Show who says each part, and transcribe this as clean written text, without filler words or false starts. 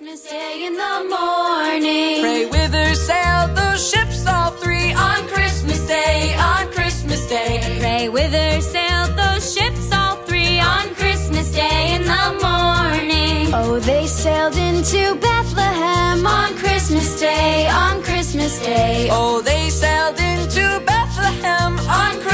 Speaker 1: Christmas Day in the morning.
Speaker 2: Pray whither sailed those ships all three
Speaker 1: On Christmas Day, on Christmas Day.
Speaker 3: Pray whither sailed those ships all three
Speaker 1: On Christmas Day in the morning.
Speaker 3: Oh, they sailed into Bethlehem
Speaker 1: On Christmas Day, on Christmas Day.
Speaker 2: Oh, they sailed into Bethlehem
Speaker 1: On Christmas